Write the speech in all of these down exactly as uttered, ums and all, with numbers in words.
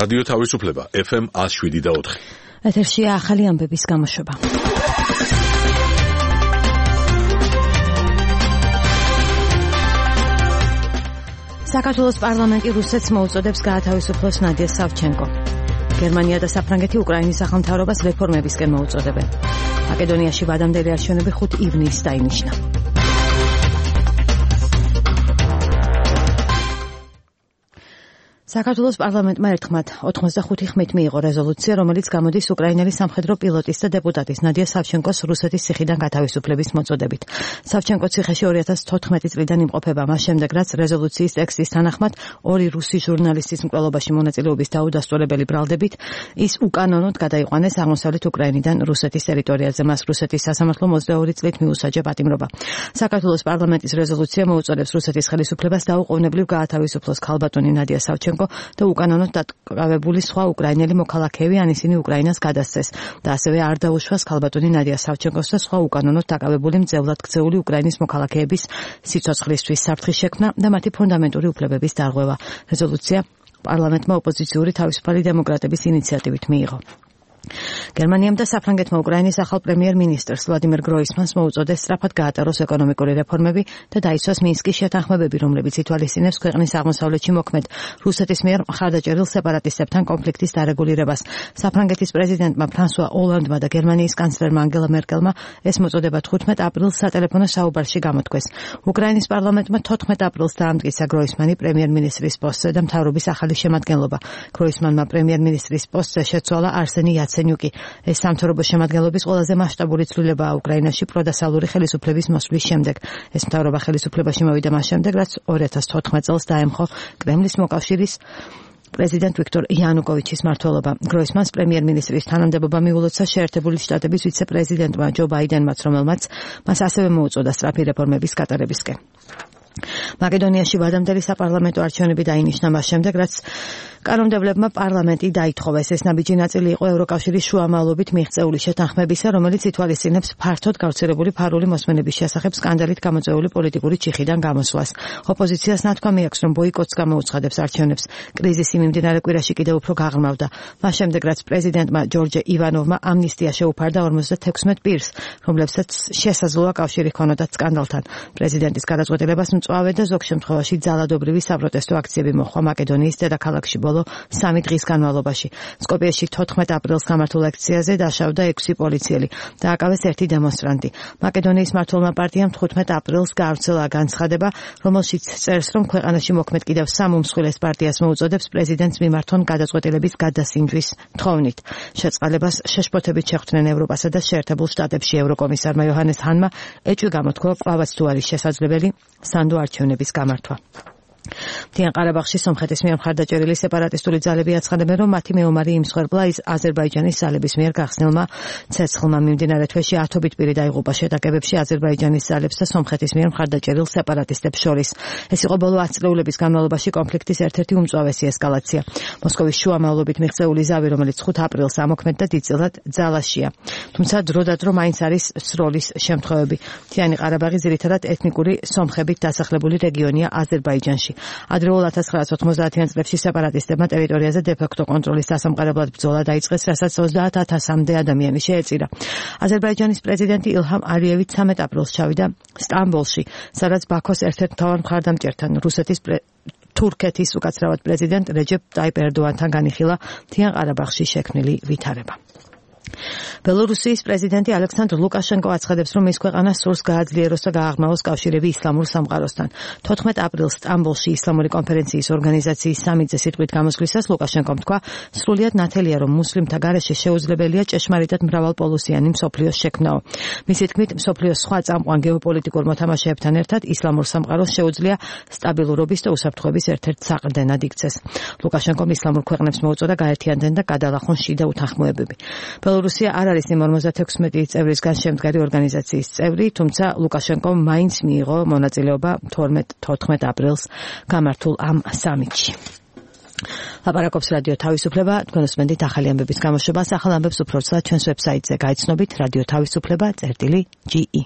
რადიო თავისუფლება ეფ ემ one oh seven და four. ეთერშია ახალი ამბების გამოშვება. საქართველოს პარლამენტი რუსეთს მოუწოდებს გაათავისუფლოს ნადია სავჩენკო. გერმანია და საფრანგეთი უკრაინის სახელმთავრობას რეფორმებისკენ მოუწოდებენ. მაკედონიაში ვადამდელი არჩევნები ხუთი ივნისს დაინიშნა. საქართველოს პარლამენტმა ერთხმად ოთხმოცდახუთი ხმით მიიღო რეზოლუცია, რომელიც გამოდის უკრაინელი სამხედრო პილოტის და დეპუტატის ნადია სავჩენკოს რუსეთის ციხიდან გათავისუფლების მოწოდებით. სავჩენკო ციხეში ორი ათას თოთხმეტი წლიდან იმყოფება, მას შემდეგ რაც რეზოლუციის ტექსტის თანახმად ორი რუსი ჟურნალისტის მკვლელობაში მონაწილეობის დაუდასტურებელი ბრალდებით ის უკანონოდ გადაიყვანეს აღმოსავლეთ უკრაინიდან რუსეთის ტერიტორიაზე. მას რუსეთის სასამართლო ოცდაორი წლით მიუსაჯა პატიმრობა. საქართველოს პარლამენტის რეზოლუცია მოუწოდებს რუსეთის ხელისუფლებას დაუყოვნებლივ გაათავისუფლოს ქალბატონი ნადია სავჩენკო და უკანონოდ დაკავებული სხვა უკრაინელი მოქალაქეები ან ისინი უკრაინას გადასცეს და ასევე არ დაუშვას ქალბატონი ნადია სავჩენკოს და სხვა უკანონოდ დაკავებული მძევლად ქცეული უკრაინის მოქალაქეების სიცოცხლისთვის საფრთხის შექმნა და მათი ფუნდამენტური უფლებების დარღვევა. რეზოლუცია პარლამენტმა ოპოზიციური თავისუფალი დემოკრატების ინიციატივით მიიღო. გერმანიამ და საფრანგეთმა უკრაინის ახალ პრემიერ-მინისტრს ვლადიმერ გროისმანს მოუწოდეს სწრაფად გაატაროს ეკონომიკური რეფორმები და დაიცვას მინსკის შეთანხმებები, რომლებიც ითვალისწინებს ქვეყნის აღმოსავლეთში მოქმედ რუსეთის მიერ მხარდაჭერილ სეპარატისტებთან კონფლიქტის დარეგულირებას. საფრანგეთის პრეზიდენტმა ფრანსუა ოლანდმა და გერმანიის კანცლერმა ანგელა მერკელმა ეს მოწოდება თხუთმეტ აპრილს სატელეფონო საუბარში გამოთქვეს. უკრაინის პარლამენტმა თოთხმეტ აპრილს დაამტკიცა გროისმანი პრემიერ-მინისტრის პოსტზე და მთავრობის ახალი შემადგენლობა. გროისმანმა პრემიერ-მინისტრის პოსტზე შეცვალა არსენი სენიუკი. ეს სამთავრობო შემადგენლობის ყველაზე მასშტაბური ცვლილებაა უკრაინაში პროდასალური ხელისუფლების მოსვლის შემდეგ. ეს მთავრობა ხელისუფლებაში მოვიდა მას შემდეგ, რაც ორი ათას თოთხმეტ წელს დაემხო კრემლის მოკავშირის პრეზიდენტ ვიქტორ იანუკოვიჩის მმართველობა. გროისმანს პრემიერ-მინისტრის თანამდებობა მიულოცა შეერთებული შტატების ვიცე-პრეზიდენტმა ჯო ბაიდენმაც, რომელმაც მას ასევე მოუწოდა სწრაფი რეფორმების გატარებისკენ. მაკედონიაში ვადამდელი საპარლამენტო არჩევნები დაინიშნა მას შემდეგ, რაც კანონმდებლებმა პარლამენტი დაითხოვეს. ეს ნაბიჯი ნაწილი იყო ევროკავშირის შუამავლობით მიღწეული შეთანხმებისა, რომელიც ითვალისწინებს ფართოდ გავრცელებული ფარული მოსმენების შესახებ სკანდალით გამოწვეული პოლიტიკური ჩიხიდან გამოსვლას. ოპოზიციას ნათქვამი აქვს, რომ ბოიკოტს გამოუცხადებს არჩევნებს. კრიზისი მიმდინარე კვირაში კიდევ უფრო გაღრმავდა. მას შემდეგ, რაც პრეზიდენტმა ჯორჯ ივანოვმა ამნისტია შეუფარდა ორმოცდათექვსმეტ პირს, რომლებსაც შესაძლოა კავშირი ჰქონოდათ სკანდალთან. პრეზიდენტის გადაწყვეტილებას მწვავე და ზოგ შემთხვევაში ძალადობრივი საპროტესტო აქციები მოჰყვა მაკედონიის დედაქალაქში ბოლო სამი დღის განმავლობაში. სკოპიეში თოთხმეტ აპრილს გამართულ აქციაზე დაშავდა ექვსი პოლიციელი და აკავეს ერთი დემონსტრანტი. მაკედონიის მმართველმა პარტიამ თხუთმეტ აპრილს გაავრცელა განცხადება, რომელშიც წერს, რომ ქვეყანაში მოქმედ კიდევ სამ უმსხვილეს პარტიას მოუწოდებს პრეზიდენტს მიმართონ გადაწყვეტილების გადასინჯვის თხოვნით. შეწყალებას შეშფოთებით შეხვდნენ ევროპასა და შეერთებულ შტატებში. ევროკომისარმა იოჰანეს ჰანმა ეჭვი გამოთქვა კვლავაც თუ არის შესაძლებელი სანდო არჩევნების გამართვა. მთიან ყარაბაღში სომხეთის მიერ მხარდაჭერილი სეპარატისტული ძალები აცხადებენ, რომ მათი მეომარი იმსხვერპლა აზერბაიჯანის ძალების მიერ გახსნილმა ცეცხლმა. მიმდინარე თვეში ათობით პირი დაიღუპა შეტაკებებში აზერბაიჯანის ძალებს და სომხეთის მიერ მხარდაჭერილ სეპარატისტებს შორის. ეს იყო ბოლო ათ წლეულების განმავლობაში კონფლიქტის ერთ-ერთი უმწვავესი ესკალაცია. მოსკოვის შუამავლობით მიღწეული ზავი, რომელიც ხუთ აპრილს ამოქმედდა, დიდწილად ძალაშია. თუმცა დროდადრო მაინც არის სროლის შემთხვევები. მთიანი ყარაბაღი ძირითადად ეთნიკური სომხებით დასახლებული რეგიონია აზერბაიჯანში. ადრეულ ათას ცხრაას ოთხმოცდაათიან წლებში სეპარატისტებმა ტერიტორიაზე დე-ფაქტო კონტროლის დასამყარებლად ბრძოლა დაიწყეს, რასაც ოცდაათ ათასამდე ადამიანი შეეწირა. აზერბაიჯანის პრეზიდენტი ილჰამ ალიევი ცამეტ აპრილს ჩავიდა სტამბოლში, სადაც ბაქოს ერთ-ერთ მთავარ მხარდამჭერთან რუსეთის თურქეთის უკაცრავად პრეზიდენტ რეჯეპ ტაიპ ერდოანთან განიხილა მთიან ყარაბაღში შექმნილი ვითარება. ბელორუსიის პრეზიდენტი ალექსანდრ ლუკაშენკო აცხადებს, რომ ის ქვეყანას სურს გააძლიეროს და გააღრმავოს კავშირები ისლამურ სამყაროსთან. თოთხმეტ აპრილს სტამბოლში ისლამური კონფერენციის ორგანიზაციის სამიტზე სიტყვით გამოსვლისას ლუკაშენკომ თქვა, სრულიად ნათელია, რომ მუსლიმთა გარეშე შეუძლებელია ჭეშმარიტად მრავალპოლუსიანი მსოფლიოს შექმნაო. მისი თქმით, მსოფლიოს სხვა წამყვან გეოპოლიტიკურ მოთამაშეებთან ერთად ისლამურ სამყაროს შეუძლია სტაბილურობის და უსაფრთხოების ერთ-ერთ საყრდენად იქცეს. ლუკაშენკომ ისლამურ ქვეყნებს მოუწოდა გაერთიანდნენ და გადალახონ შიდა უთანხმოებები. რუსია არ არის იმ ორმოცდათექვსმეტი წევრისგან შემდგარი ორგანიზაციის წევრი, თუმცა ლუკაშენკომ მაინც მიიღო მონაწილეობა თორმეტ აპრილს გამართულ ამ სამიტში. ლაპარაკობს რადიო თავისუფლება, თქვენ უსმენთ ახალი ამბების გამოშვებას. ახალ ამბებს უფრო ცალ ჩვენს ვებსაიტზე გაიცნობით რადიო თავისუფლება წერტილი ჯი ი.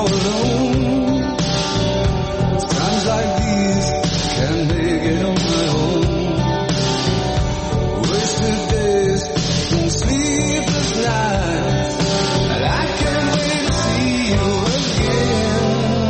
all alone. Times like these can't make it on my own. Wasted days and sleepless nights, and I can't wait to see you again.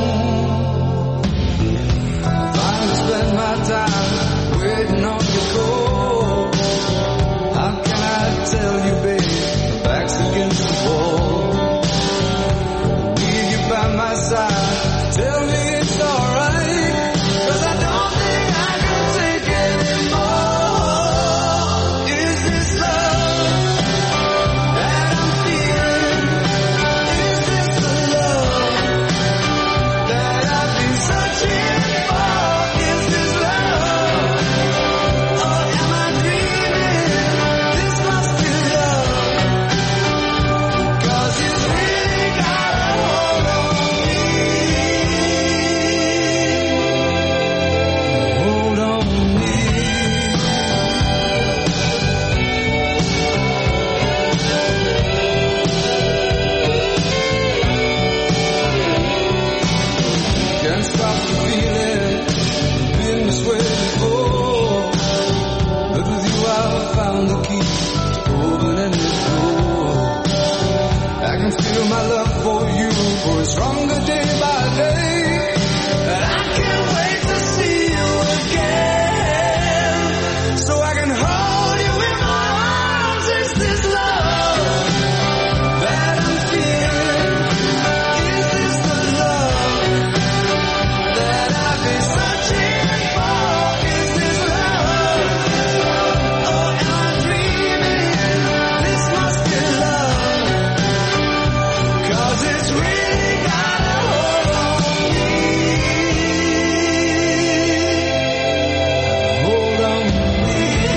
Finally spend my time waiting on your call. How can I tell you, babe, my back's against the wall. Need you by my side, tell me it's alright, 'cause I don't think I can take anymore. Is this love that I'm feeling? Is this the love that I've been searching for? Is this love, or am I dreaming? This must be love, 'cause it's really got a hold on me. Hold on me. Can't stop the feeling, been this way before. But with you I've found the key to open any door. I can feel my love for you growing stronger day by day, and I can't wait to see you again, so I can hold you in my arms. Is this love that I'm feeling? Is this the love that I've been searching for? Is this love, or am I dreaming? This must be love, 'cause it's really got a hold on me. Hold on me.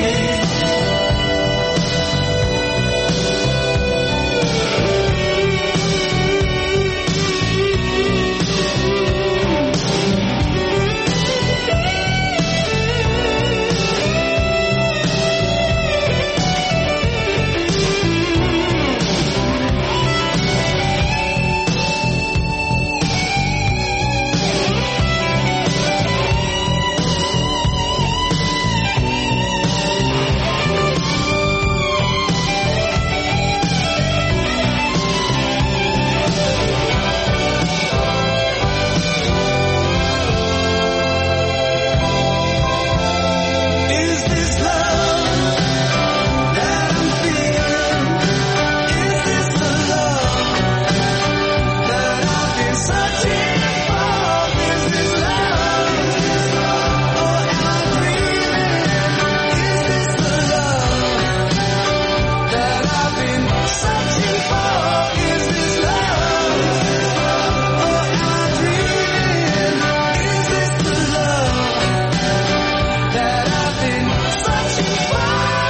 Is this love that I'm feeling? Is this the love that I've been searching for? Is this love, or am I dreaming? Is this the love that I've been searching for? Is this love, or am I dreaming? Is this the love that I've been searching for?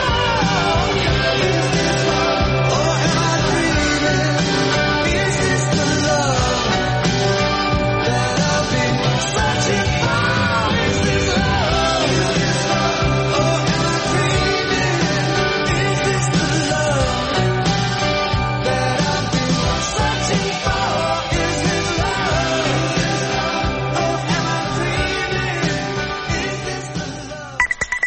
Is this love, or am I dreaming? Is this the love that I've been searching for? Is this love, or am I dreaming? Is this the love that I've been searching for? Is this love, or am I dreaming? Is this the love?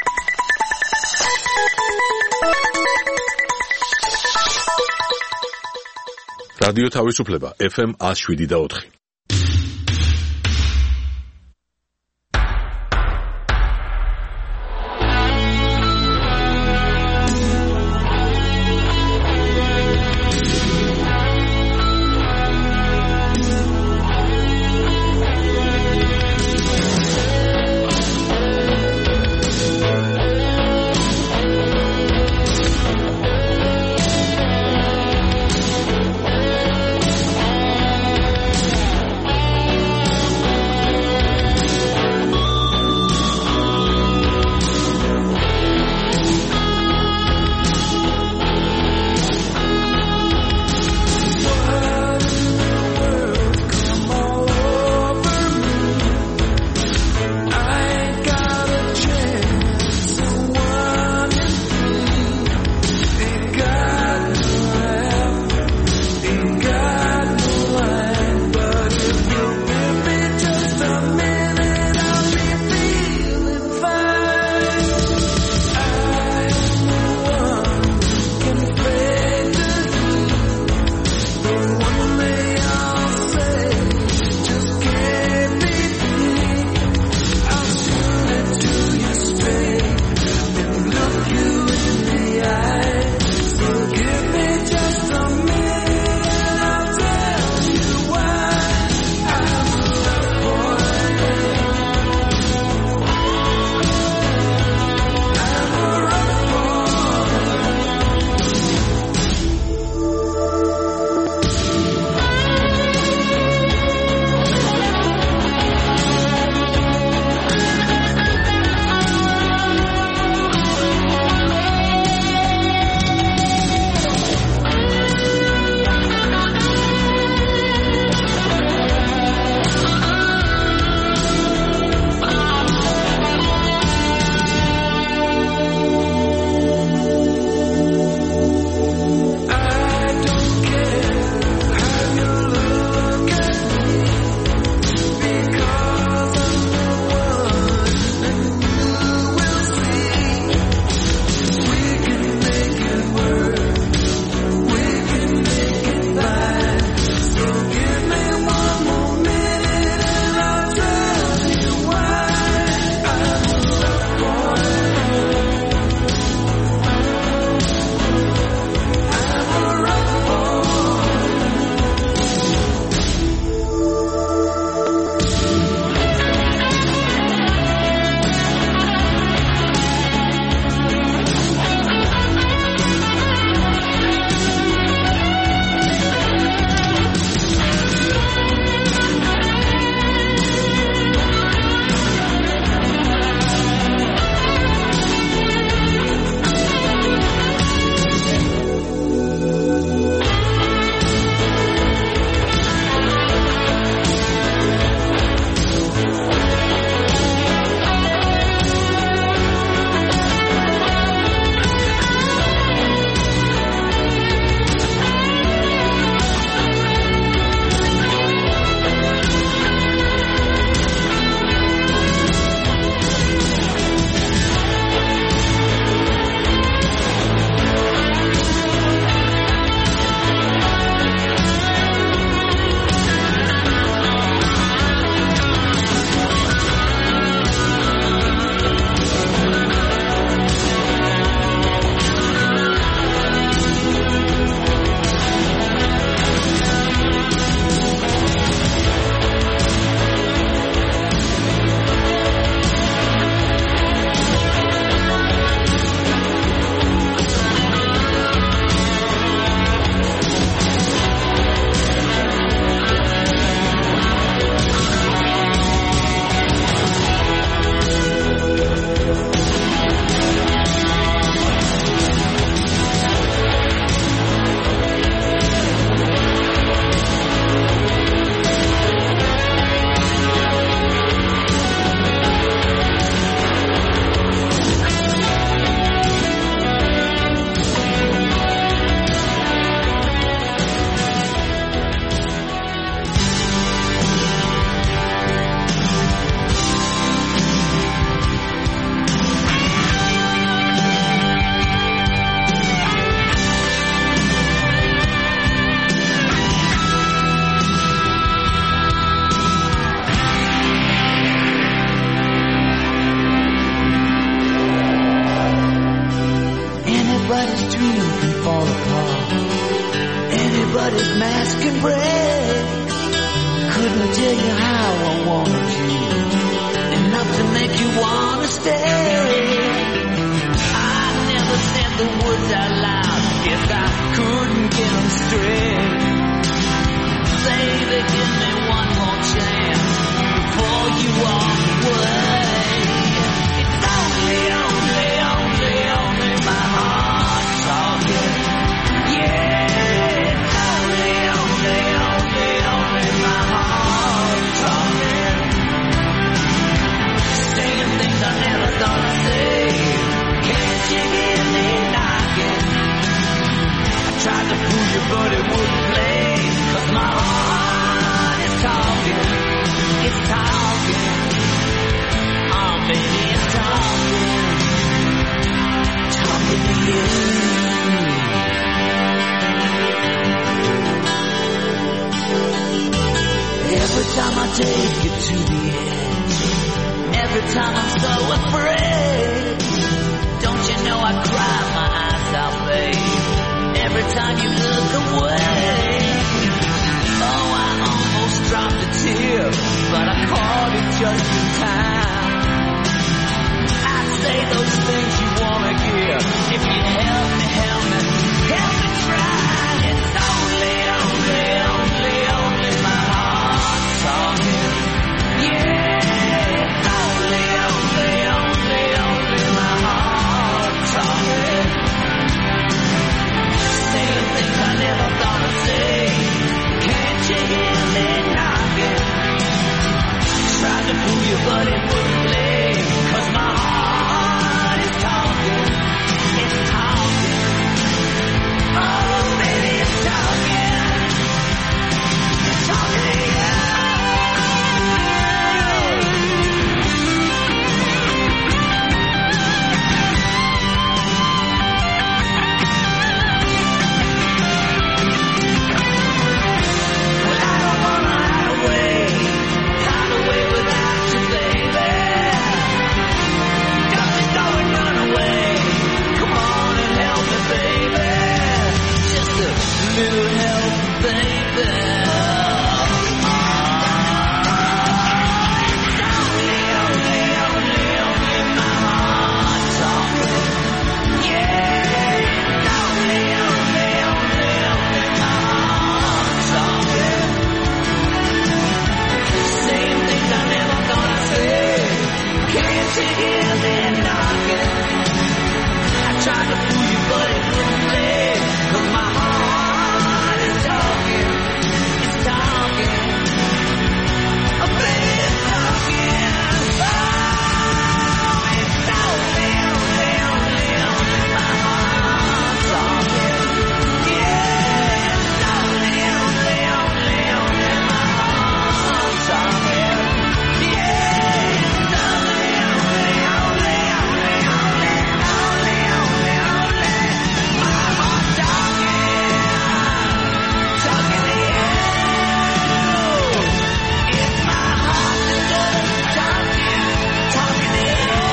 რადიო თავისუფლება ეფ ემ one oh seven და four. what his mask can break. Couldn't tell you how I wanted you, enough to make you wanna stay. I never said the words out loud, guess I couldn't get them straight. Baby, give me one more chance before you walk away. It's only, only, only, only my heart talking. Yeah, it's only, only, only, only my heart talking. Saying things I never thought I'd say. Can't you hear me knocking? I tried to pull you but it wouldn't play. 'Cause my heart is talking. It's talking. Oh baby, it's talking. Talking to you. Every time I take you to the edge, every time I'm so afraid, don't you know I cry my eyes out, babe, every time you look away. Oh, I almost dropped a tear, but I caught it just in time. I say those things you wanna hear. If you help me, help me, help me try. It's only, only, only, only my heart talking. Yeah, it's only, only, only, only my heart talking. Saying things I never thought I'd say. Can't you hear me knocking? Tried to pull you but it wouldn't play. 'Cause my heart is talking. It's talking. Oh baby, it's talking. It's talking to you. Well, I don't wanna hide away, hide away without you, baby. Don't you go and run away. Come on and help me, baby. Just a little help, baby. Only, only, only, only my heart talking. Yeah, only, only, only, only my heart talking. Saying things I never thought I'd say. Can't you hear me knocking? I tried to fool you but it wouldn't play. 'Cause my heart is talking. It's talking. Oh baby, it's talking. Oh, it's only, only, only, only my heart talking. Yeah, it's only, only, only, only my heart talking. Yeah, it's only, only, only, only, only, only, only, only my heart talking. Talking to you. It's my heart that does talking. Talking to you.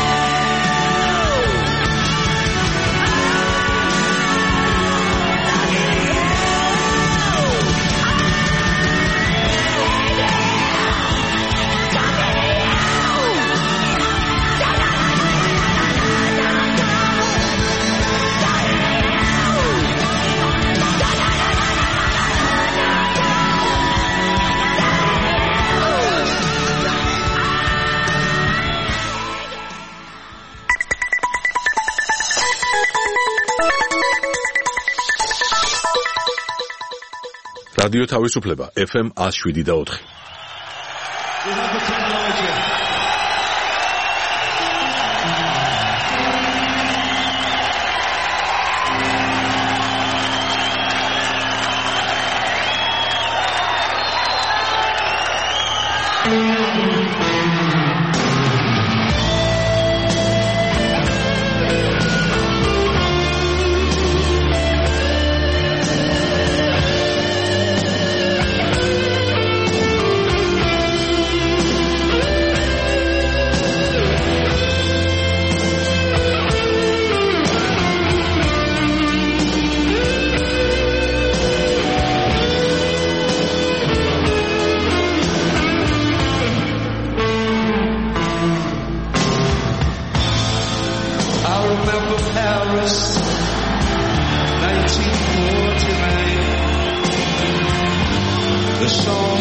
რადიო თავისუფლება ეფ ემ one oh seven და four. We have the technology.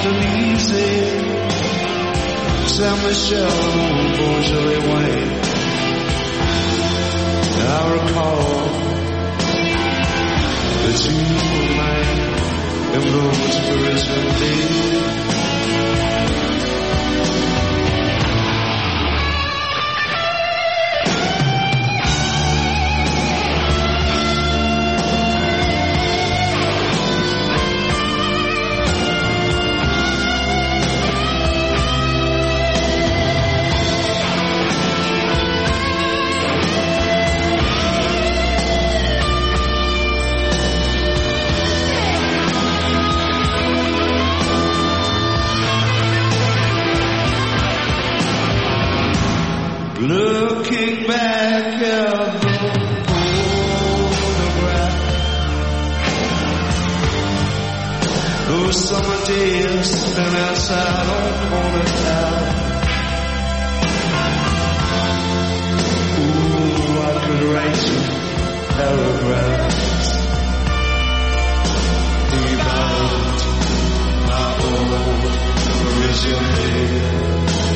Champs-Élysées, Saint-Michel, Beaujolais wine. I recall that you were mine in those Parisian days. Looking back at the photograph, those summer days spent outside on corner town. Ooh, I could write you paragraphs about my old Parisian days.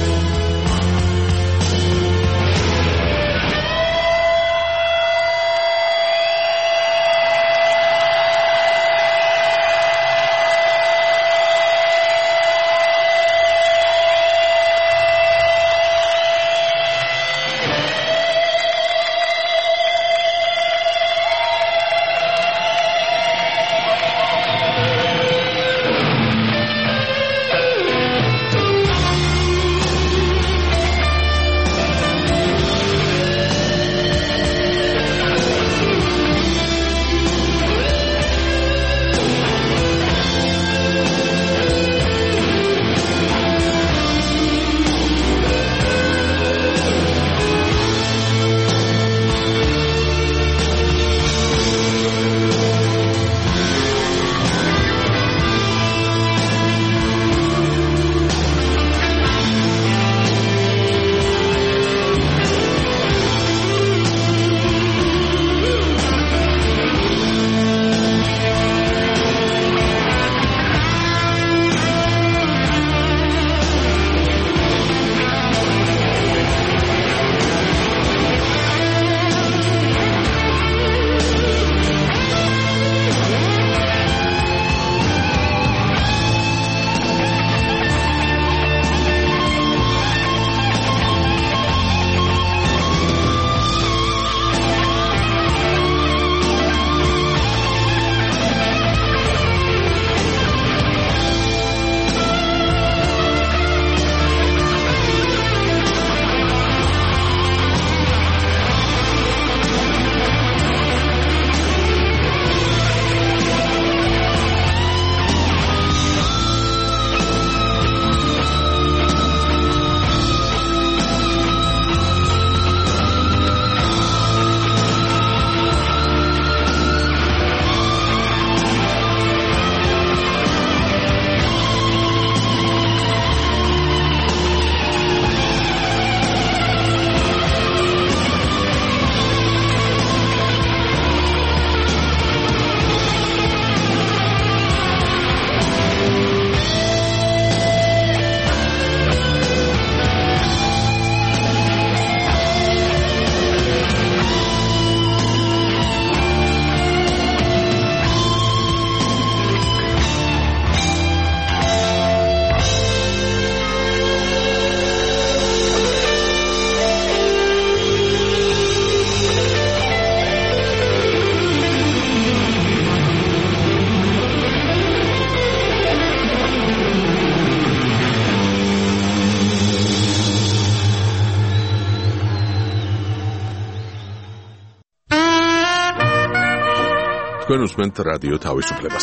თქვენ უსმენთ რადიო თავისუფლებას.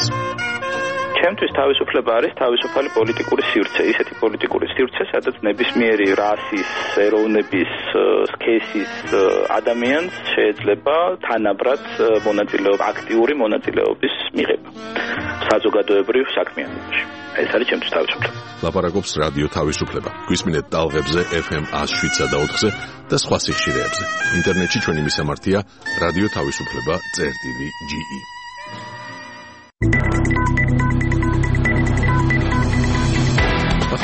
ჩემთვის თავისუფლება არის თავისუფალი პოლიტიკური სივრცე, ისეთი პოლიტიკური სივრცე, სადაც ნებისმიერი რასის, ეროვნების, სქესის ადამიანს შეიძლება თანაბრად მონაწილეობა, აქტიური მონაწილეობის მიღება საზოგადოებრივ საქმიანობაში. ეს არის ჩემთვის თავისუფლება. ლაპარაკობს რადიო თავისუფლება. გვისმინეთ ტალღებზე ეფ ემ one oh seven point four-ზე და სხვა სიხშირეებზე. ინტერნეტში ჩვენი მისამართია რადიო თავისუფლება წერტილი ჯი ი.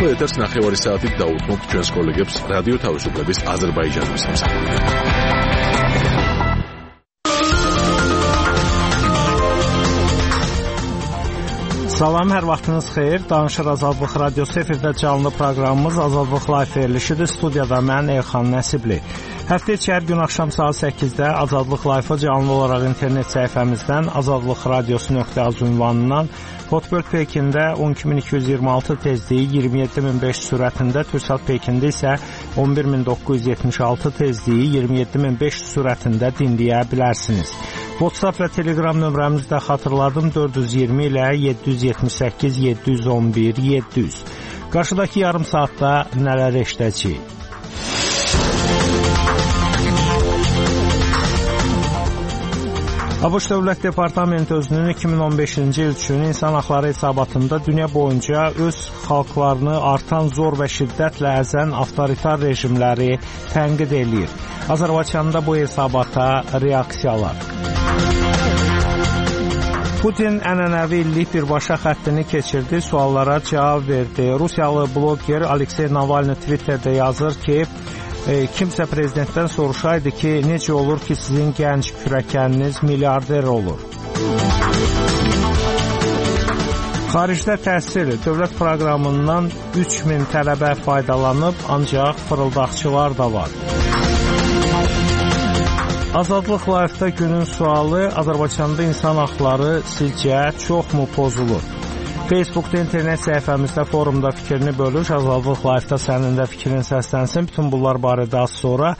ახლა ეთერს ნახევარი საათით დაუთმობთ ჩვენს კოლეგებს რადიო თავისუფლების აზერბაიჯანის მსახურიდან. Salam, hər vaxtınız xeyir. Danışır Azadlıq Radiosu efirdə canlı proqramımız Azadlıq Live verilişidir. Studiyada mən Elxan Nəsibli. Həftə içi hər gün axşam saat səkkizdə Azadlıq Live-a canlı olaraq internet səhifəmizdən azadlıq radiosu nöqtə az ünvanından, Hotbird Pekində on iki min iki yüz iyirmi altı tezliyi iyirmi yeddi min beş sürətində, Türksat Pekində isə on bir min doqquz yüz yetmiş altı tezliyi iyirmi yeddi min beş sürətində dinləyə bilərsiniz. WhatsApp və Telegram nömrəmizi də xatırladım, dörd yüz iyirmi ilə yeddi yüz yetmiş səkkiz yeddi yüz on bir yeddi yüz. Qarşıdakı yarım saatda nələr eşidəcəyik? ABŞ Dövlət Departamenti özünün iki min on beşinci il üçün insan haqları hesabatında dünya boyunca öz xalqlarını artan zor və şiddətlə əzən avtoritar rejimləri tənqid eləyir. Azərbaycanda bu hesabata reaksiyalar. Putin ənənəvi illik birbaşa xəttini keçirdi, suallara cavab verdi. Rusiyalı bloger Aleksey Navalny Twitterdə yazır ki, E, kimsə prezidentdən soruşaydı ki, necə olur ki, sizin gənc kürəkəniniz milyarder olur? Xaricdə təhsil dövlət proqramından üç min tələbə faydalanıb, ancaq fırıldaqçılar da var. Azadlıq Live-da günün sualı: Azərbaycanda insan haqları sizcə çoxmu pozulur? Facebookda internet səhifəmizdə forumda fikrini bölüş, Azadlıq Live-da sənin də fikrin səslənsin. Bütün bunlar barədə az sonra.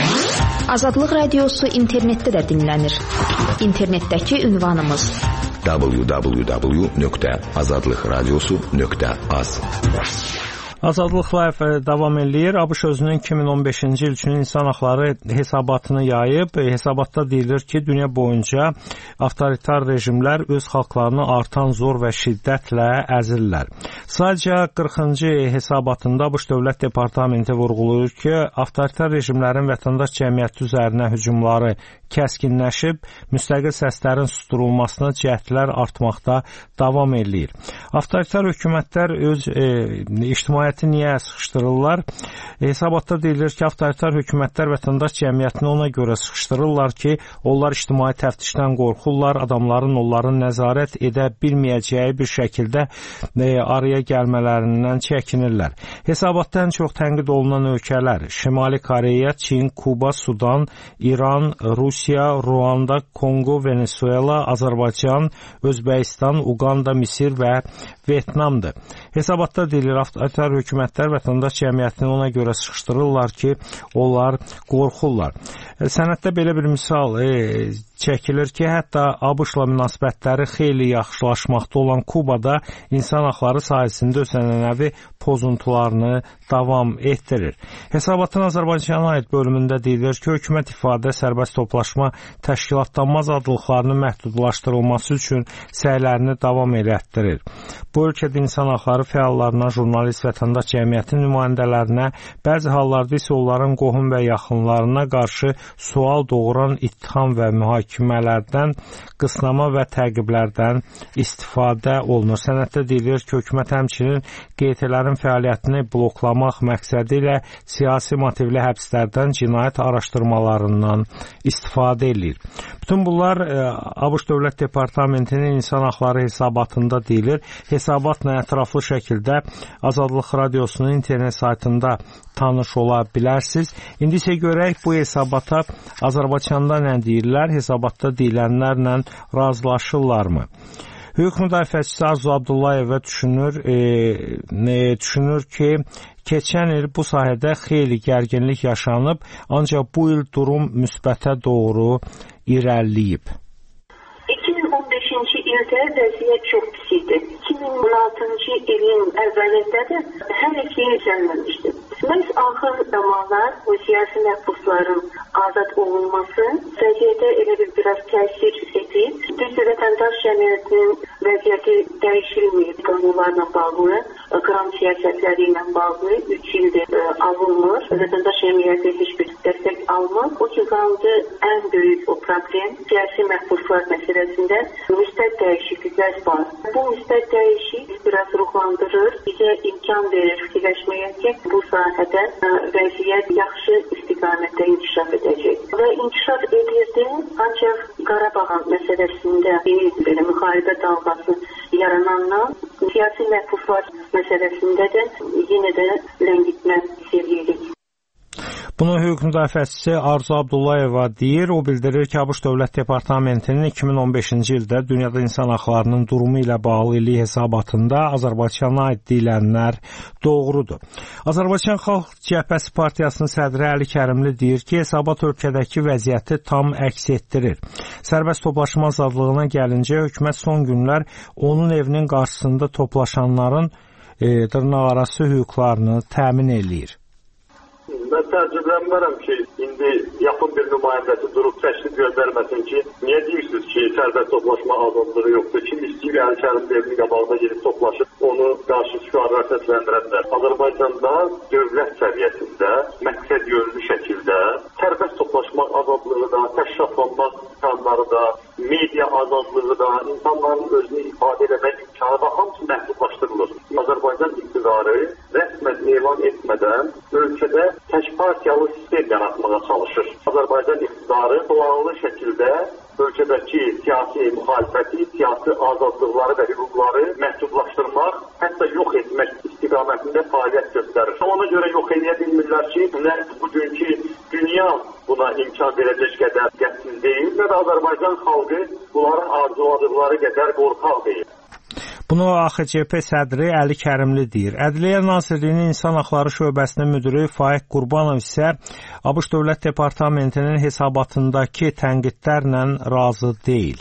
Azadlıq Radiosu internetdə də dinlənir. İnternetdəki ünvanımız w w w nöqtə azadlıq radiosu nöqtə az. Azadlıq Live davam eləyir. ABŞ özünün iki min on beşinci il üçün insan haqları hesabatını yayıb. Hesabatda deyilir ki, dünya boyunca avtoritar rejimlər öz xalqlarını artan zor və şiddətlə əzirlər. Sadəcə qırxıncı hesabatında ABŞ Dövlət Departamenti vurğulayır ki, avtoritar rejimlərin vətəndaş cəmiyyəti üzərinə hücumları kəskinləşib, müstəqil səslərin susturulmasına cəhdlər artmaqda davam eləyir. Avtoritar hökumətlər öz e, ictimaiyyəti niyə sıxışdırırlar? Hesabatda deyilir ki, avtoritar hökumətlər vətəndaş cəmiyyətini ona görə sıxışdırırlar ki, onlar ictimai təftişdən qorxurlar, adamların onların nəzarət edə bilməyəcəyi bir şəkildə e, araya gəlmələrindən çəkinirlər. Hesabatda ən çox tənqid olunan ölkələr Şimali Koreya, Çin, Kuba, Sudan, İran, Rusiya, Ruanda, Kongo, Venezuela, Azərbaycan, Özbəkistan, Uganda, Misir və Vyetnamdır. Hesabatda deyilir, avtoritar hökumətlər vətəndaş cəmiyyətini ona görə sıxışdırırlar ki, onlar qorxurlar. Sənəddə belə bir misal e, çəkilir ki, hətta ABŞ-la münasibətləri xeyli yaxşılaşmaqda olan Kubada insan haqları sahəsində öz ənənəvi pozuntularını davam etdirir. Hesabatın Azərbaycana aid bölümündə deyilir ki, hökumət ifadə, sərbəst toplaşma, təşkilatlanma azadlıqlarının məhdudlaşdırılması üçün səylərini davam elətdirir. Bu ölkədə insan haqları fəallarına, jurnalist, vətəndaş cəmiyyəti nümayəndələrinə, bəzi hallarda isə onların qohum və yaxınlarına qarşı sual doğuran ittiham və mühakimələrdən, qısnama və təqiblərdən istifadə olunur. Sənəddə deyilir ki, hökumət həmçinin Q T L-lərin fəaliyyətini bloklamaq məqsədi ilə siyasi motivli həbslərdən, cinayət araşdırmalarından istifadə edir. Bütün bunlar ABŞ Dövlət Departamentinin insan haqları hesabatında deyilir. Hesabatla ətraflı şəkildə Azadlıq Radiosunun internet saytında tanış ola bilərsiniz. İndi isə görək bu hesabata Azərbaycanda nə deyirlər, hesabatda deyilənlərlə razılaşırlarmı? Hüquq müdafiəçisi Arzu Abdullayeva düşünür, e, e, düşünür ki, keçən il bu sahədə xeyli gərginlik yaşanıb, ancaq bu il durum müsbətə doğru irəliləyib. iki min on beşinci ildə vəziyyət çox pis idi. iki min on altıncı ilin əvvəlində də hər iki izlənməmişdi. Məhz axır zamanlar bu siyasi məhbusların azad olunması vəziyyətə elə bir biraz təsir edir. deyil. Düzdür, vətəndaş cəmiyyətinin vəziyyəti dəyişilməyib qanunlarla bağlı, qram siyasətləri ilə bağlı üç ildir alınmır. Vətəndaş cəmiyyəti heç bir dəstək almır. O ki, qaldı ən böyük o problem siyasi məhbuslar məsələsində müstəq dəyişikliklər var. Bu müstəq dəyişik biraz ruhlandırır, bizə imkan verir fikirləşməyə ki, bu sahədə vəziyyət yaxşı istiqamətdə inkişaf edəcək. Və inkişaf edirdi, ancaq Qarabağ məsələsində yeni belə müharibə dalğası yaranandan siyasi məhbuslar məsələsində də yenə də ləngitmə seviyirik. Bunu hüquq müdafiəçisi Arzu Abdullayeva deyir. O bildirir ki, ABŞ Dövlət Departamentinin iki min on beşinci ildə dünyada insan haqlarının durumu ilə bağlı illik hesabatında Azərbaycana aid deyilənlər doğrudur. Azərbaycan Xalq Cəbhəsi Partiyasının sədri Əli Kərimli deyir ki, hesabat ölkədəki vəziyyəti tam əks etdirir. Sərbəst toplaşma azadlığına gəlincə, hökumət son günlər onun evinin qarşısında toplaşanların e, dırnaqarası hüquqlarını təmin eləyir. Mən təəccüblənmərəm ki, indi yaxın bir nümayəndəsi durub təşkil göndərməsin ki, niyə deyirsiniz ki, sərbəst toplaşma azadlığı yoxdur? Kim istəyir, Əli Kərimli evinin qabağında gedib toplaşıb, onu qarşı çıxarlar, səsləndirənlər. Azərbaycanda dövlət səviyyəsində, məqsəd yönlü şəkildə sərbəst toplaşma azadlığı da, təşkilatlanmaq imkanları da, media azadlığı da, insanların özünü ifadə etmək imkanı da hamısı məhdudlaşdırılır. Azərbaycan iqtidarı rəsmən elan etmədən ölkədə tək partiyalı sistem yaratmağa çalışır. Azərbaycan iqtidarı planlı şəkildə ölkədəki siyasi müxalifəti, siyasi azadlıqları və hüquqları məhdudlaşdırmaq, hətta yox etmək istiqamətində fəaliyyət göstərir. Ona görə yox edə bilmirlər ki, nə bugünkü dünya buna imkan verəcək qədər qətsiz deyil, nə də Azərbaycan xalqı bunların arzuladıqları qədər qorxaq deyil. Bunu A X C P sədri Əli Kərimli deyir. Ədliyyə Nazirliyinin İnsan Haqları Şöbəsinin müdiri Faiq Qurbanov isə ABŞ Dövlət Departamentinin hesabatındakı tənqidlərlə razı deyil.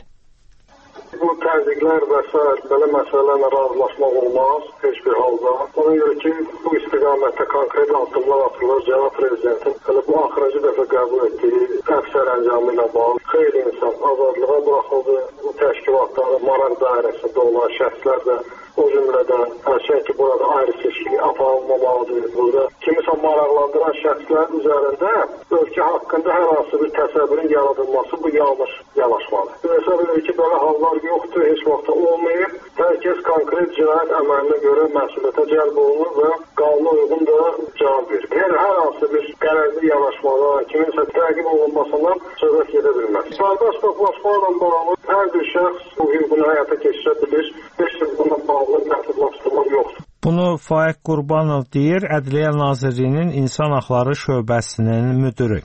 Bu təzyiqlər və s. belə məsələlərlə razılaşmaq olmaz heç bir halda. Ona görə ki, bu istiqamətdə konkret addımlar atılır. Cənab Prezidentin hələ bu axırıncı dəfə qəbul etdiyi həbs sərəncamı ilə bağlı xeyli insan azadlığa buraxıldı. Bu təşkilatların maraq dairəsində olan şəxslər də o cümlədən həşən ki, burada ayrı seçkilik aparılmamalıdır. Burada kimisə maraqlandıran şəxslər üzərində ölkə haqqında hər hansı bir təsəvvürün yaradılması bu yanlış yanaşmalı. Hesab edir ki, belə hallar yoxdur, heç vaxt olmayıb. Hər kəs konkret cinayət əməlinə görə məsuliyyətə cəlb olunur və qanuna uyğun da cavab verir. Yəni, hər hansı bir qərəzli yanaşmadan, kiminsə təqib olunmasından söhbət gedə bilməz. Sərbəst toplaşmayla bağlı hər bir şəxs bu hüququnu həyata keçirə bilir. Heç bir bununla bağlı məhdudlaşdırmaq yoxdur. Bunu Faiq Qurbanov deyir, Ədliyyə Nazirliyinin İnsan Haqları Şöbəsinin müdiri.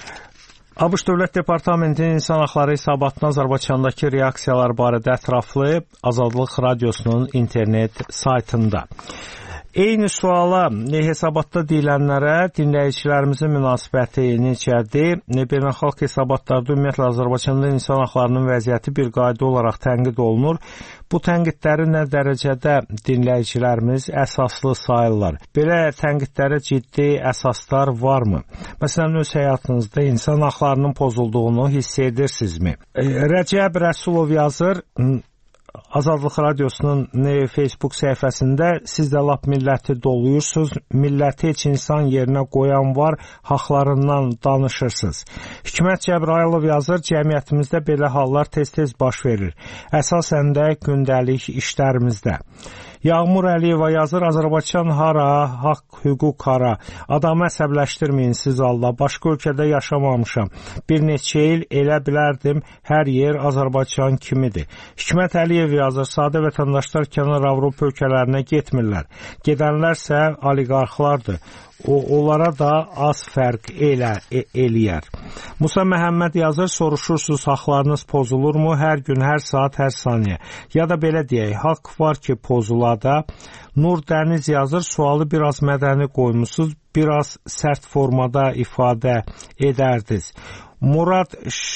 ABŞ Dövlət Departamentinin İnsan Haqları hesabatına Azərbaycandakı reaksiyalar barədə ətraflı Azadlıq Radiosunun internet saytında. Eyni suala hesabatda deyilənlərə dinləyicilərimizin münasibəti necədir? Beynəlxalq hesabatlarda ümumiyyətlə Azərbaycanda insan haqlarının vəziyyəti bir qayda olaraq tənqid olunur. Bu tənqidləri nə dərəcədə dinləyicilərimiz əsaslı sayırlar? Belə tənqidlərə ciddi əsaslar varmı? Məsələn, öz həyatınızda insan haqlarının pozulduğunu hiss edirsinizmi? Rəcəb Rəsulov yazır, Azadlıq Radiosunun Facebook səhifəsində siz də lap milləti doluyursunuz, milləti heç insan yerinə qoyan var, haqlarından danışırsınız. Hikmət Cəbrayılov yazır, cəmiyyətimizdə belə hallar tez-tez baş verir, əsasən də gündəlik işlərimizdə. Yağmur Əliyeva yazır, Azərbaycan hara, haqq, hüquq hara, adamı əsəbləşdirməyin siz Allah, başqa ölkədə yaşamamışam. Bir neçə il elə bilərdim, hər yer Azərbaycan kimidir. Hikmət Əliyev yazır, sadə vətəndaşlar kənar Avropa ölkələrinə getmirlər. Gedənlərsə oliqarxlardır. O, onlara da az fərq elə, e, eləyər. Musa Məhəmməd yazır, soruşursunuz, haqlarınız pozulurmu? Hər gün, hər saat, hər saniyə. Ya da belə deyək, haqq var ki, pozulada. Nur Dəniz yazır, sualı biraz mədəni qoymusunuz, biraz sərt formada ifadə edərdiniz. Murad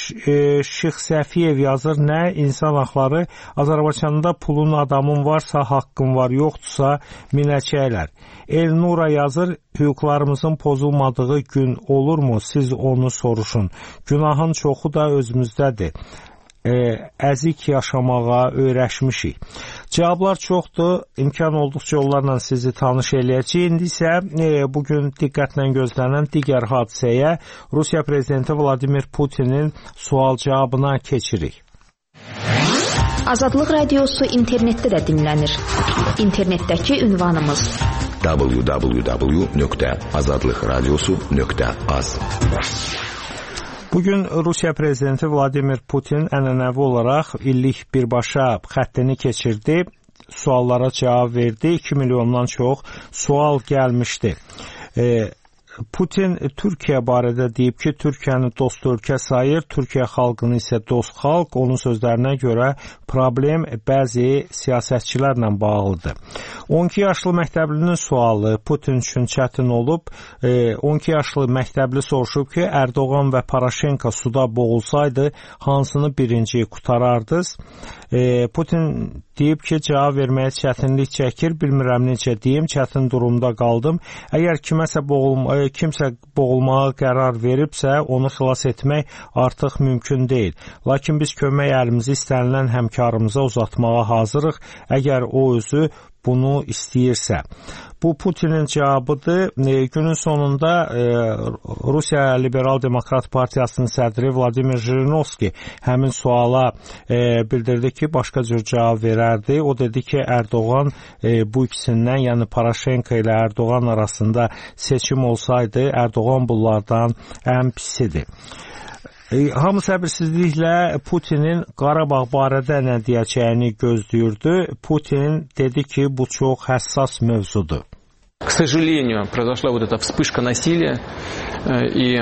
Şıxsəfiyev yazır, nə insan haqları, Azərbaycanda pulun adamın varsa, haqqın var, yoxdursa minəcəklər. Elnura yazır, hüquqlarımızın pozulmadığı gün olurmu? Siz onu soruşun. Günahın çoxu da özümüzdədir. e, əzik yaşamağa öyrəşmişik. Cavablar çoxdur, imkan olduqca onlarla sizi tanış eləyəcək. İndi isə e, bugün diqqətlə gözlənən digər hadisəyə, Rusiya Prezidenti Vladimir Putinin sual-cavabına keçirik. Azadlıq Radiosu internetdə də dinlənir. İnternetdəki ünvanımız w w w nöqtə azadlıq radiosu nöqtə az. Bugün Rusiya Prezidenti Vladimir Putin ənənəvi olaraq illik birbaşa xəttini keçirdi, suallara cavab verdi, iki milyondan çox sual gəlmişdi. E, Putin Türkiyə barədə deyib ki, Türkiyəni dost ölkə sayır, Türkiyə xalqını isə dost xalq. Onun sözlərinə görə problem bəzi siyasətçilərlə bağlıdır. on iki yaşlı məktəblinin sualı Putin üçün çətin olub. on iki yaşlı məktəbli soruşub ki, Erdoğan və Paraşenko suda boğulsaydı, hansını birinci qutarardınız? Putin deyib ki, cavab verməyə çətinlik çəkir, bilmirəm necə deyim, çətin durumda qaldım. Əgər kiməsə boğulma, kimsə boğulmağa qərar veribsə, onu xilas etmək artıq mümkün deyil. Lakin biz kömək əlimizi istənilən həmkarımıza uzatmağa hazırıq, əgər o özü bunu istəyirsə. Bu Putinin cavabıdır. E, günün sonunda e, Rusiya Liberal Demokrat Partiyasının sədri Vladimir Jirinovski həmin suala e, bildirdi ki, başqa cür cavab verərdi. O dedi ki, Erdoğan e, bu ikisindən, yəni Paraşenko ilə Erdoğan arasında seçim olsaydı, Erdoğan bunlardan ən pisidir. E, hamı səbirsizliklə Putinin Qarabağ barədə nə deyəcəyini gözləyirdi. Putin dedi ki, bu çox həssas mövzudur. К сожалению, произошла вот эта вспышка насилия, и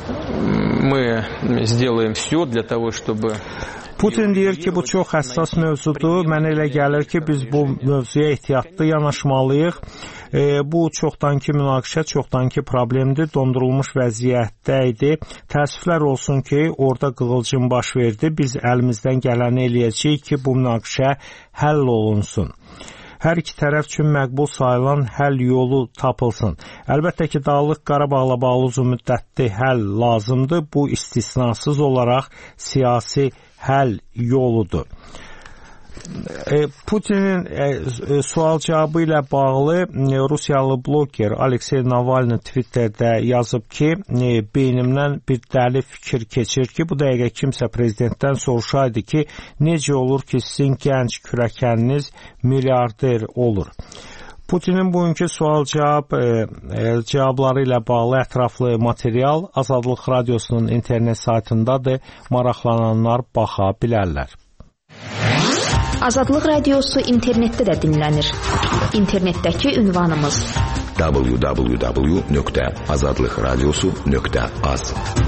мы сделаем все для того, чтобы... Putin deyir ki, bu çox həssas mövzudur. Mənə elə gəlir ki, biz bu mövzuya ehtiyatlı yanaşmalıyıq. E, bu çoxdankı münaqişə, çoxdankı problemdir. Dondurulmuş vəziyyətdə idi. Təəssüflər olsun ki, orada qığılcım baş verdi. Biz əlimizdən gələni eləyəcəyik ki, bu münaqişə həll olunsun. Hər iki tərəf üçün məqbul sayılan həll yolu tapılsın. Əlbəttə ki, Dağlıq Qarabağla bağlı uzun müddətli həll lazımdır. Bu istisnasız olaraq siyasi həll yoludur. Putinin sual cavabı ilə bağlı Rusiyalı bloger Aleksey Navalny Twitterdə yazıb ki, beynimdən bir dəli fikir keçir ki, bu dəqiqə kimsə prezidentdən soruşaydı ki, necə olur ki, sizin gənc kürəkəniniz milyarder olur. Putinin bugünkü sual-cavab e, cavabları ilə bağlı ətraflı material Azadlıq Radiosunun internet saytındadır. Maraqlananlar baxa bilərlər. Azadlıq Radiosu internetdə də dinlənir. İnternetdəki ünvanımız w w w nöqtə azadlıq radiosu nöqtə az.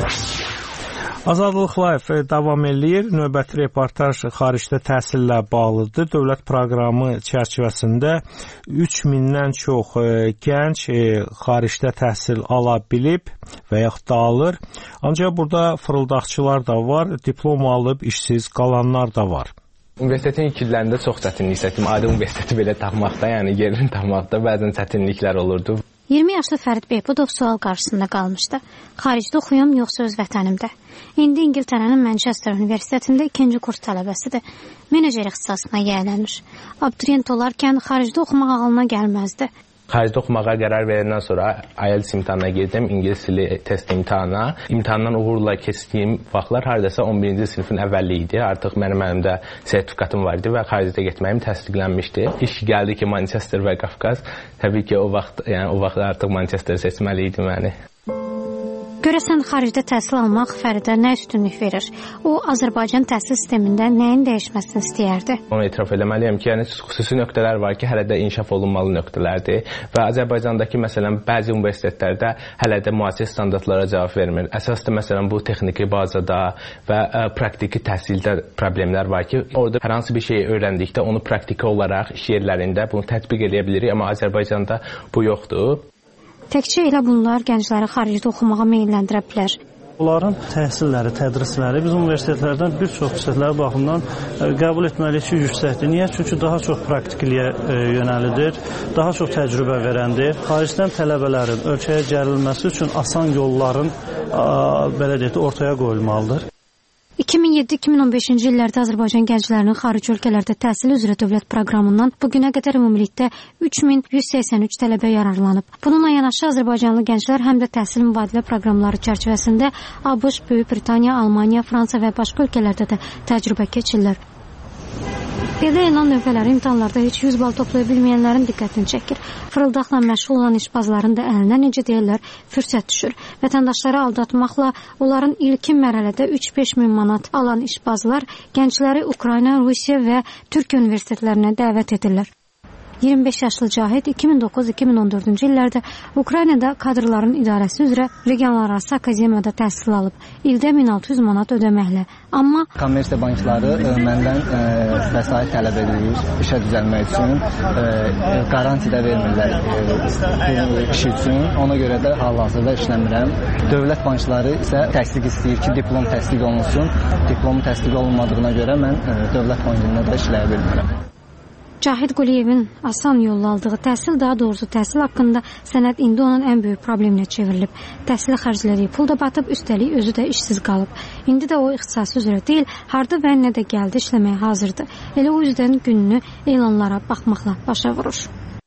Azadlıq Live davam eləyir. Növbəti reportaj xaricdə təhsillə bağlıdır. Dövlət proqramı çərçivəsində üç mindən çox gənc xaricdə təhsil ala bilib və yaxud da alır. Ancaq burada fırıldaqçılar da var, diplom alıb işsiz qalanlar da var. Universitetin ilk illərində çox çətinlik çəkdim. Adi universiteti belə tapmaqda, yəni yerini tapmaqda bəzən çətinliklər olurdu. iyirmi yaşlı Fərid Behbudov sual qarşısında qalmışdı. Xaricdə oxuyam, yoxsa öz vətənimdə? İndi İngiltərənin Manchester Universitetində ikinci kurs tələbəsidir. Menecer ixtisasına yiyələnir. Abituriyent olarkən xaricdə oxumaq ağlına gəlməzdi. Xaricdə oxumağa qərar verəndən sonra I E L T S imtahanına girdim, ingilis dili test imtahanına. İmtahandan uğurla keçdiyim vaxtlar hardasa on birinci sinifin əvvəli idi. Artıq mənim əlimdə sertifikatım var idi və xaricdə getməyim təsdiqlənmişdi. İş gəldi ki, Manchester və Qafqaz. Təbii ki, o vaxt, yəni o vaxt artıq Manchester seçməli idi məni. Görəsən xaricdə təhsil almaq Fəridə nə üstünlük verir? O, Azərbaycan təhsil sistemində nəyin dəyişməsini istəyərdi? Onu etiraf eləməliyəm ki, yəni xüsusi nöqtələr var ki, hələ də inkişaf olunmalı nöqtələrdir və Azərbaycandakı məsələn bəzi universitetlərdə hələ də müasir standartlara cavab vermir. Əsasda məsələn bu texniki bazada və ə, praktiki təhsildə problemlər var ki, orada hər hansı bir şeyi öyrəndikdə onu praktiki olaraq iş yerlərində bunu tətbiq edə bilirik, amma Azərbaycanda bu yoxdur. Təkcə elə bunlar gəncləri xaricdə oxumağa meylləndirə bilər. Onların təhsilləri, tədrisləri biz universitetlərdən bir çox xüsusiyyətləri baxımından qəbul etməliyik ki, yüksəkdir. Niyə? Çünki daha çox praktikliyə yönəlidir, daha çox təcrübə verəndir. Xaricdən tələbələrin ölkəyə gəlinməsi üçün asan yolların belə deyək, ortaya qoyulmalıdır. iki min yeddi iki min on beşinci illərdə Azərbaycan gənclərinin xarici ölkələrdə təhsil üzrə dövlət proqramından bugünə qədər ümumilikdə üç min yüz səksən üç tələbə yararlanıb. Bununla yanaşı Azərbaycanlı gənclər həm də təhsil mübadilə proqramları çərçivəsində ABŞ, Böyük Britaniya, Almaniya, Fransa və başqa ölkələrdə də təcrübə keçirlər. Belə elan növbələri imtahanlarda heç yüz bal toplaya bilməyənlərin diqqətini çəkir. Fırıldaqla məşğul olan işbazların da əlinə necə deyirlər, fürsət düşür. Vətəndaşları aldatmaqla onların ilkin mərhələdə üç beş min manat alan işbazlar gəncləri Ukrayna, Rusiya və Türkiyə universitetlərinə dəvət edirlər. iyirmi beş yaşlı Cahid iki min doqquz iki min on dördüncü illərdə Ukraynada kadrların idarəsi üzrə regionlararası akademiyada təhsil alıb. İldə min altı yüz manat ödəməklə. Amma kommersiya bankları ə, məndən ə, vəsait tələb edir işə düzəlmək üçün. Ə, garanti də vermirlər ə, bu iş üçün. Ona görə də hal-hazırda işləmirəm. Dövlət bankları isə təsdiq istəyir ki, diplom təsdiq olunsun. Diplomu təsdiq olunmadığına görə mən ə, dövlət bankında da işləyə bilmirəm. Cahid Quliyevin asan yolla aldığı təhsil, daha doğrusu təhsil haqqında sənəd indi onun ən böyük probleminə çevrilib. Təhsilə xərclədiyi pul da batıb, üstəlik özü də işsiz qalıb. İndi də o ixtisası üzrə deyil, harda və nə də gəldi işləməyə hazırdır. Elə o yüzdən gününü elanlara baxmaqla başa vurur.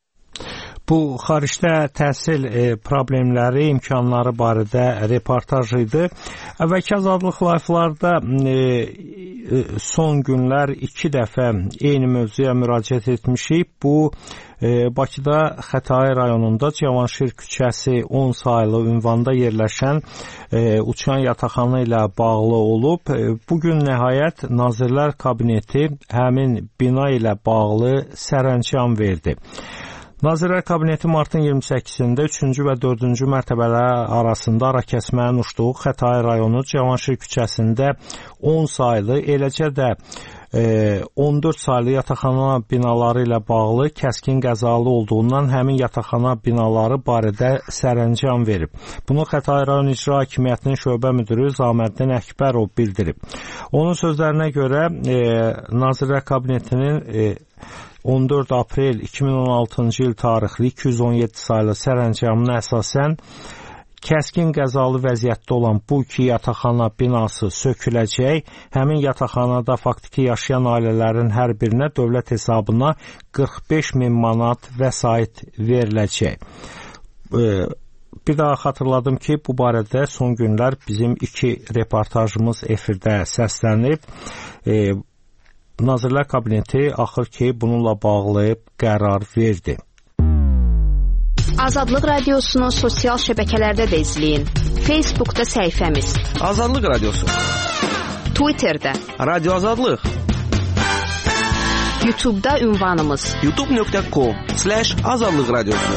Bu xaricdə təhsil e, problemləri, imkanları barədə reportaj idi. Əvvəlki Azadlıq Live-larda e, e, son günlər iki dəfə eyni mövzuya müraciət etmişik. Bu e, Bakıda Xətai rayonunda Cavanşir küçəsi on saylı ünvanda yerləşən e, uçan yataqxana ilə bağlı olub. E, bugün nəhayət Nazirlər Kabineti həmin bina ilə bağlı sərəncam verdi. Nazirlər Kabineti martın iyirmi səkkizində üçüncü və dördüncü mərtəbələr arasında ara kəsməyin uçduğu Xətai rayonu Cavanşir küçəsində on saylı, eləcə də e, on dörd saylı yataqxana binaları ilə bağlı kəskin qəzalı olduğundan həmin yataqxana binaları barədə sərəncam verib. Bunu Xətai rayon İcra Hakimiyyətinin şöbə müdürü Zaməddin Əkbərov bildirib. Onun sözlərinə görə e, Nazirlər Kabinetinin e, on dörd aprel iki min on altıncı il tarixli iki yüz on yeddi saylı sərəncamına əsasən kəskin qəzalı vəziyyətdə olan bu iki yataqxana binası söküləcək. Həmin yataqxanada faktiki yaşayan ailələrin hər birinə dövlət hesabına qırx beş min manat vəsait veriləcək. Bir daha xatırladım ki, bu barədə son günlər bizim iki reportajımız efirdə səslənib. Nazirlər Kabineti axır ki, bununla bağlı qərar verdi. Azadlıq Radiosunu sosial şəbəkələrdə də izləyin. Facebookda səhifəmiz Azadlıq Radiosu, Twitterdə Radio Azadlıq, YouTube'da ünvanımız youtube nöqtə com slash azadlıq radiosu.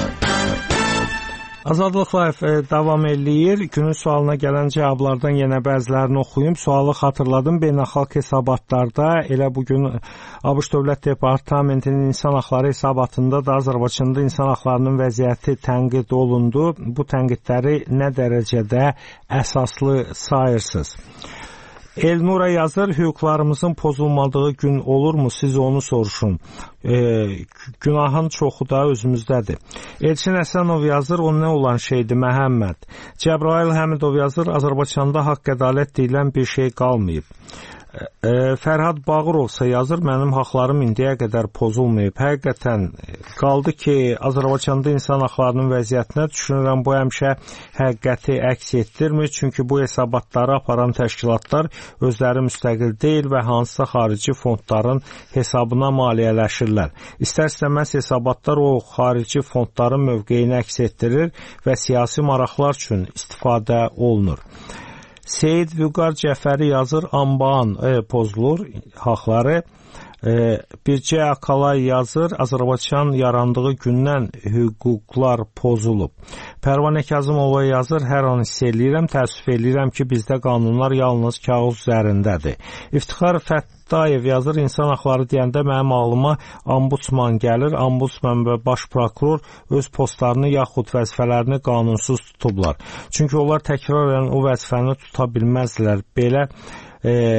Azadlıq Live davam eləyir. Günün sualına gələn cavablardan yenə bəzilərini oxuyum. Sualı xatırladım. Beynəlxalq hesabatlarda elə bugün ABŞ Dövlət Departamentinin insan haqları hesabatında da Azərbaycanda insan haqlarının vəziyyəti tənqid olundu. Bu tənqidləri nə dərəcədə əsaslı sayırsınız? Elnura yazır, hüquqlarımızın pozulmadığı gün olurmu? Siz onu soruşun. E, günahın çoxu da özümüzdədir. Elçin Əsənov yazır, o nə olan şeydir Məhəmməd? Cəbrail Həmidov yazır, Azərbaycanda haqq ədalət deyilən bir şey qalmayıb. E, Fərhad Bağırovsa yazır, mənim haqlarım indiyə qədər pozulmayıb. Həqiqətən qaldı ki, Azərbaycanda insan haqlarının vəziyyətinə düşünürəm, bu həmişə həqiqəti əks etdirmir. Çünki bu hesabatları aparan təşkilatlar özləri müstəqil deyil və hansısa xarici fondların hesabına maliyyələşirlər. İstər-istəməz hesabatlar o xarici fondların mövqeyini əks etdirir və siyasi maraqlar üçün istifadə olunur. Seyid Vüqar Cəfəri yazır, ambaan e, pozulur haqları. E, Bircə Akalay yazır, Azərbaycan yarandığı gündən hüquqlar pozulub. Pərvanə Kazımova yazır, hər an hiss eləyirəm, təəssüf eləyirəm ki, bizdə qanunlar yalnız kağız üzərindədir. İftixar Fəttayev yazır, insan haqları deyəndə mənim ağlıma ombudsman gəlir. Ombudsman və baş prokuror öz postlarını yaxud vəzifələrini qanunsuz tutublar. Çünki onlar təkrarən o vəzifəni tuta bilməzlər. Belə e,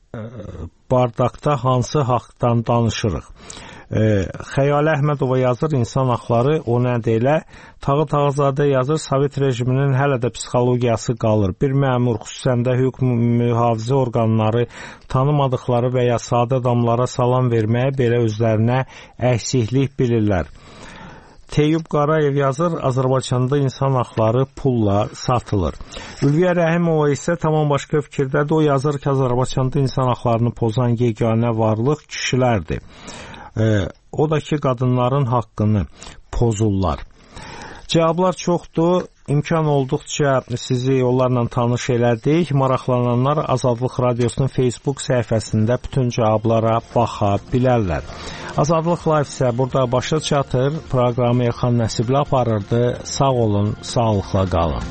bardaqda hansı haqdan danışırıq? E, Xəyalə Əhmədova yazır, insan haqları, o nədir elə? Tağı Tağızadə yazır, Sovet rejiminin hələ də psixologiyası qalır. Bir məmur, xüsusən də hüquq mühafizə orqanları tanımadıkları və ya sadə adamlara salam verməyə belə özlərinə əksiklik bilirlər. Teyyub Qarayev yazır, Azərbaycanda insan haqları pulla satılır. Ülviyə Rəhimova isə tamam başqa fikirdədir. O yazır ki, Azərbaycanda insan haqlarını pozan yeganə varlıq kişilərdir. Ee, o da ki, qadınların haqqını pozurlar. Cavablar çoxdur. İmkan olduqca sizi yollarla tanış elədik. Maraqlananlar Azadlıq Radiosunun Facebook səhifəsində bütün cavablara baxa bilərlər. Azadlıq Live isə burada başa çatır. Proqramı Elxan Nəsibli aparırdı. Sağ olun, sağlıqla qalın.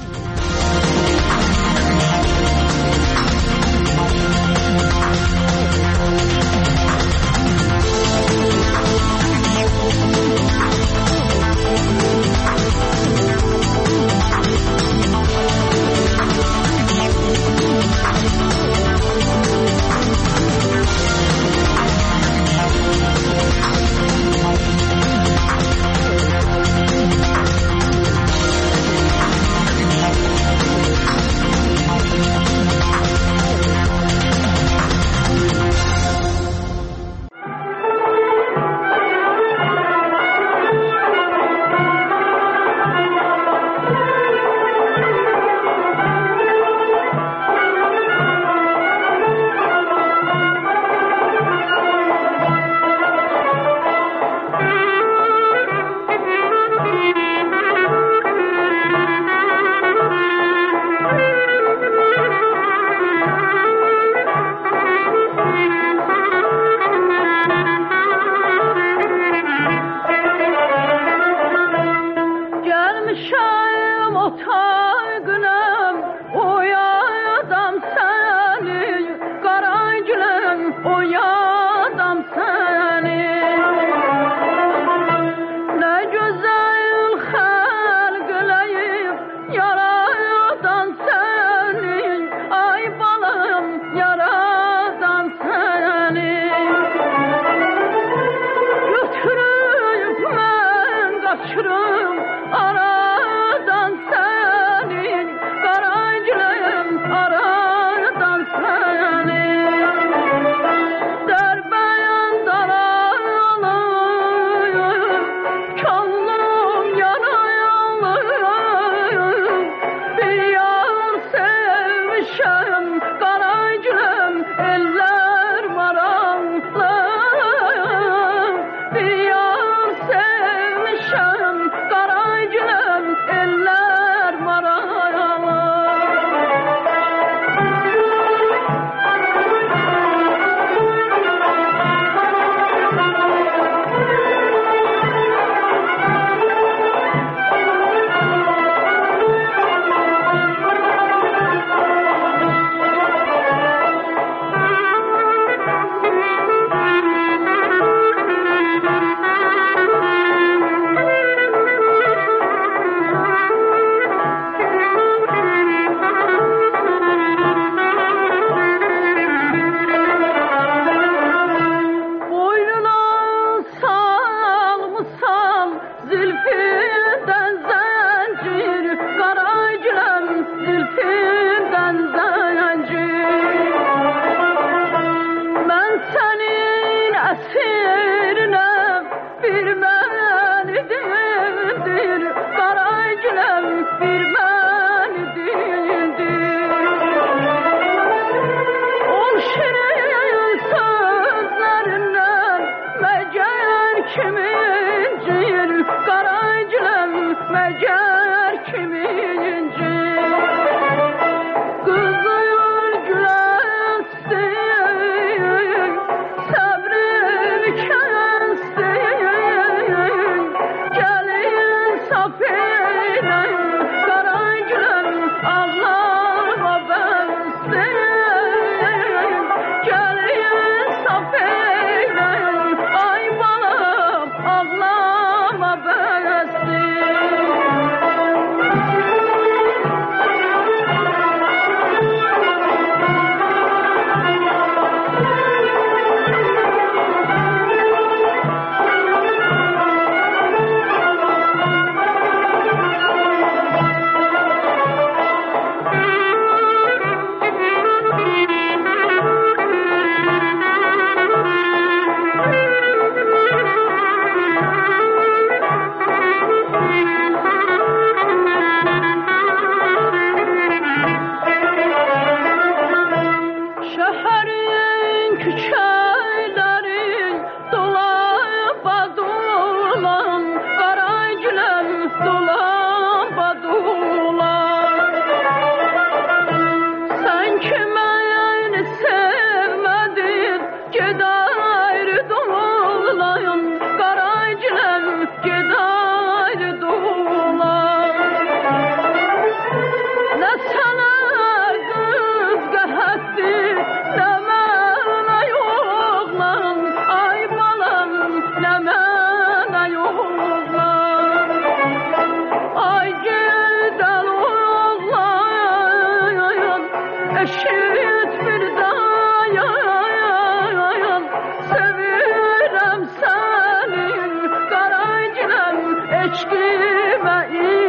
eşkimə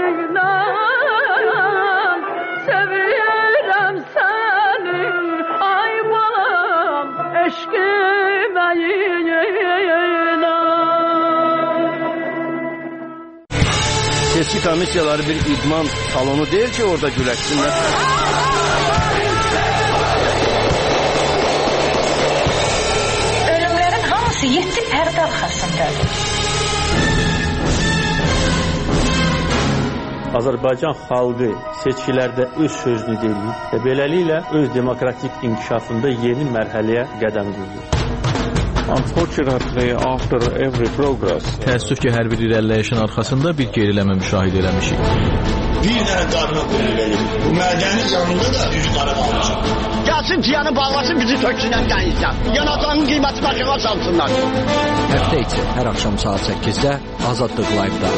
inan, sevirəm səni, ay balam, eşkimə inan. Seçki komissiyaları bir idman salonu deyil ki, orada güləşsinlər. Ölümlərin hamısı yeddi pərdə arxasındadır. Azərbaycan xalqı seçkilərdə öz sözünü deyir və beləliklə öz demokratik inkişafında yeni mərhələyə qədəm qoyur. Unfortunately, after every progress, təəssüf ki, hər bir irəliləyişin arxasında bir geriləmə müşahidə eləmişik. Bir dənə qarına qoyulur. Bu mədəni yanında da düz qara qalmışıq. Gəlsin tiyanı bağlasın, bizi töksünlər dənizdən. Yanacağın qiyməti başına salsınlar. Həftə içi hər axşam saat səkkizdə Azadlıq Live-da.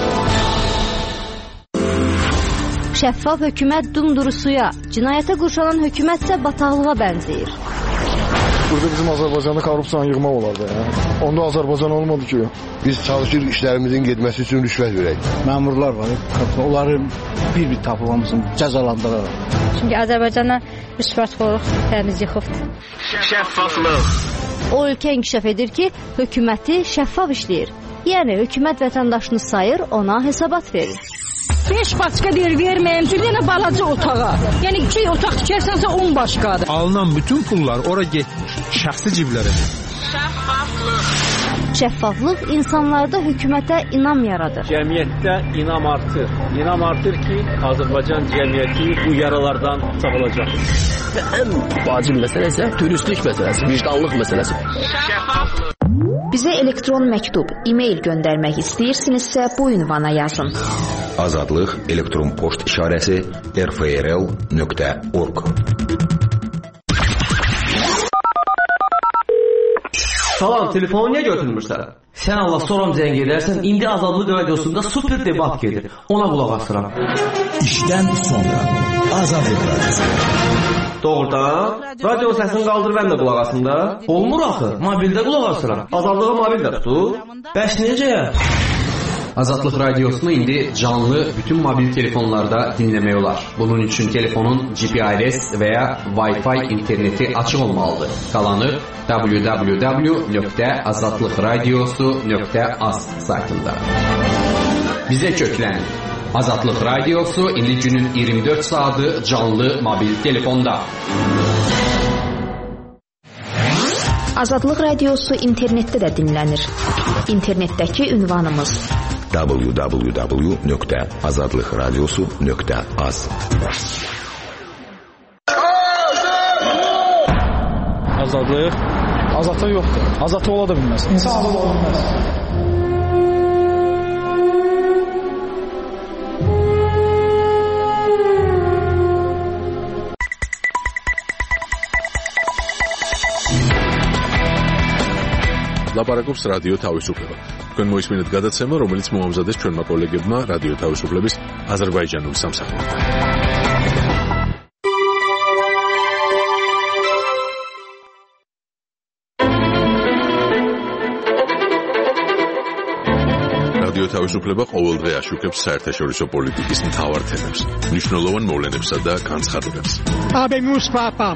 Şəffaf hökumət dumdurusuya, cinayətə qurşanan hökumət isə bataqlığa bənzəyir. Burada bizim Azərbaycanda korrupsiyanı yığmaq olardı. Ya. Onda Azərbaycan olmadı ki. Biz çalışırıq işlərimizin getməsi üçün rüşvət verək. Məmurlar var, onların bir-bir tapılmasını cəzalandırırlar. Çünki Azərbaycana rüşvətxorluq təmiz yıxıbdır. Şəffaflıq. O ölkə inkişaf edir ki, hökuməti şəffaf işləyir. Yəni hökumət vətəndaşını sayır, ona hesabat verir. beş başqa deyir, verməyim ki, yenə balaca otağa. Yəni iki otaq tikərsənsə on başqadır. Alınan bütün pullar ora getmiş, şəxsi ciblərə. Şəffaflıq. Şəffaflıq insanlarda hökumətə inam yaradır. Cəmiyyətdə inam artır. İnam artır ki, Azərbaycan cəmiyyəti bu yaralardan sağalacaq. Və ən vacib məsələ isə dürüstlük məsələsi, vicdanlıq məsələsi. Şəffaflıq. Bizə elektron məktub, e-mail göndərmək istəyirsinizsə bu ünvana yazın. Azadlıq elektron poçt işarəsi r f r l nöqtə org. Salam, telefonu niyə götürmürsən? Sən Allah soram zəng edərsən, indi Azadlıq radiosunda super debat gedir. Ona qulaq asıram. İşdən sonra Azadlıq radiosu. Doğrudan, radio səsini qaldır, mən də qulaq asım da. Olmur axı, mobildə qulaq asıram. Azadlığı mobildə tutur. Bəs necə? Azadlıq radiosunu indi canlı bütün mobil telefonlarda dinləmək olar. Bunun üçün telefonun G P R S və ya Wi-Fi interneti açıq olmalıdır. Qalanı w w w nöqtə azadlıq radiosu nöqtə az saytında. Bizə köklənin. Azadlıq radiosu indi günün iyirmi dörd saatı canlı mobil telefonda. Azadlıq radiosu internetdə də dinlənir. İnternetdəki ünvanımız w w w nöqtə azadlıq radiosu nöqtə az. Azadlıq? Azadlıq yoxdur. Azadlıq ola da bilməz. İnsan azad ola bilməz. ლაპარაკობს რადიო თავისუფლება. თქვენ მოისმინეთ გადაცემა, რომელიც მოამზადეს ჩვენმა კოლეგებმა რადიო თავისუფლების აზერბაიჯანულ სამსახურში. რადიო თავისუფლება ყოველდღე აშუქებს საერთაშორისო პოლიტიკის მთავარ თემებს, მნიშვნელოვან მოვლენებსა და განცხადებებს. Habemus papam.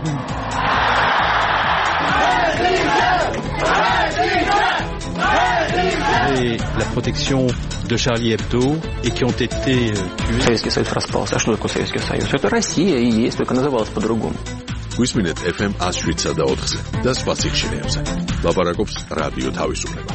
Et la protection de Charlie Hebdo et qui ont été tués. Советский Союз распался. А что такое Советский Союз? Это Россия и есть, только называлась по-другому. გვისმინეთ F M one hundred seven და ოთხზე და სხვა სიხშირეებზე. ლაპარაკობს რადიო თავისუფლება.